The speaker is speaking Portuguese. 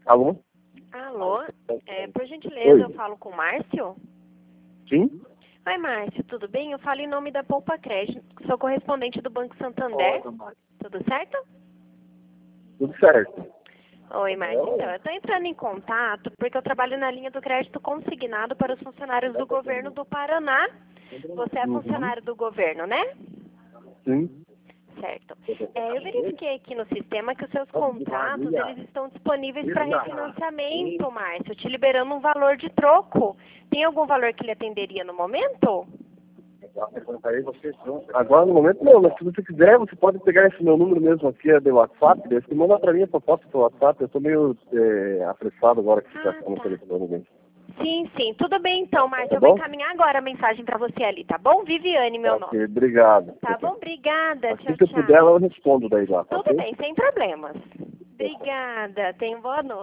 Alô? Alô? Por gentileza, Oi. eu falo com o Márcio? Sim? Oi, Márcio, tudo bem? Eu falo em nome da Poupa Crédito, sou correspondente do Banco Santander. Tudo certo? Tudo certo. Oi, Márcio. Então, eu estou entrando em contato porque eu trabalho na linha do crédito consignado para os funcionários do governo do Paraná. Você é funcionário do governo, né? Sim. Certo. Eu verifiquei aqui no sistema que os seus contratos eles estão disponíveis para refinanciamento, Márcio, te liberando um valor de troco. Tem algum valor que lhe atenderia no momento? Agora no momento não, mas se você quiser, você pode pegar esse meu número mesmo aqui do WhatsApp, daí você manda pra mim a proposta pelo WhatsApp, eu tô meio apressado agora que você tá no Tá. telefone mesmo. Sim. Tudo bem então, Márcio. Tá Eu vou bom? encaminhar agora a mensagem para você ali, tá bom? Viviane, meu nome. Ok, obrigado. Tá bom? Obrigada. Assim Tchau, que eu puder, tchau. eu respondo daí lá, tá Tudo ok? bem, sem problemas. Obrigada. Tenha boa noite.